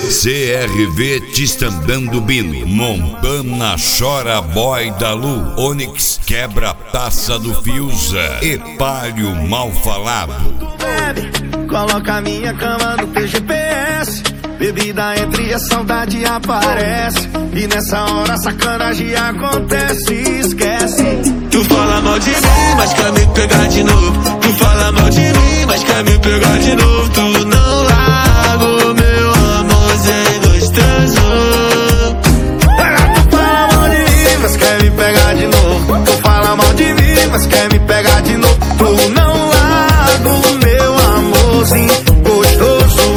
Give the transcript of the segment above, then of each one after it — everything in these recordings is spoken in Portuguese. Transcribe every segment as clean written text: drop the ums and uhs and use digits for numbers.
CRV Tistandando Bino, Montana Chora Boy da Lu, Onix Quebra Taça do Fiuza, Epário Mal Falado. Coloca a minha cama no teu GPS. Bebida entre a saudade aparece. E nessa hora a sacanagem acontece. Esquece. Tu fala mal de mim, mas quer me pegar de novo. Tu fala mal de mim, mas quer me pegar de novo. Tu não largo, meu amorzinho gostoso. Tu fala mal de mim, mas quer me pegar de novo. Tu fala mal de mim, mas quer me pegar de novo. Tu não largo, meu amorzinho gostoso.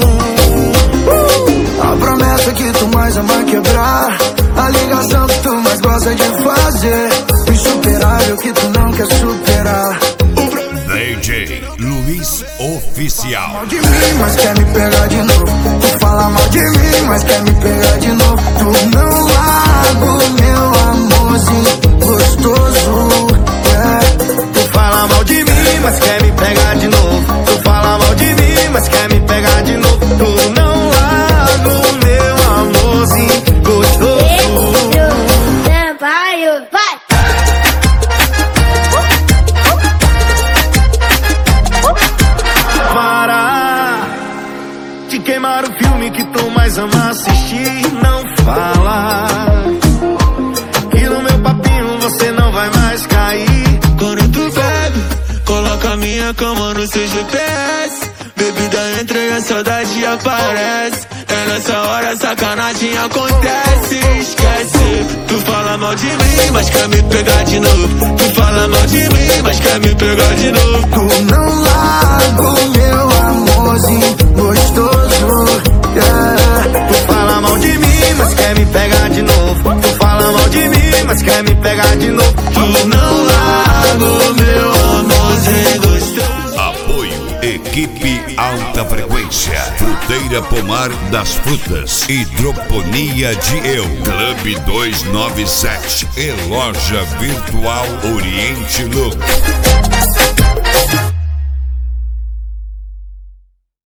A promessa que tu mais ama quebrar, a ligação que tu mais gosta de fazer, o insuperável que tu não quer superar. DJ Luiz Oficial. Mal de mim, mas quer me pegar de novo. Tu fala mal de mim, mas quer me pegar de novo. Tu não largo, meu amorzinho gostoso. Tu fala mal de mim, mas quer me pegar de novo. Tu fala mal de mim, mas quer me pegar de novo. Tu não largo, meu amorzinho gostoso. Vai! Para de queimar o filme que tu mais ama assistir. Não fala que no meu papinho você não vai mais cair. Quando tu bebe, coloca a minha cama no seu GPS. Bebida entra e a saudade aparece. É nessa hora a sacanagem acontece. Esquece. Tu fala mal de mim, mas quer me pegar de novo. Tu fala mal de mim, mas quer me pegar de novo. Tu não largo, meu amorzinho gostoso. Tu fala mal de mim, mas quer me pegar de novo. Tu fala mal de mim, mas quer me pegar de novo. Tu não largo, meu amorzinho gostoso. Apoio Equipe Alta Frequência, Fruteira Pomar das Frutas, Hidroponia de Eu, Clube 297 e Loja Virtual Oriente Look.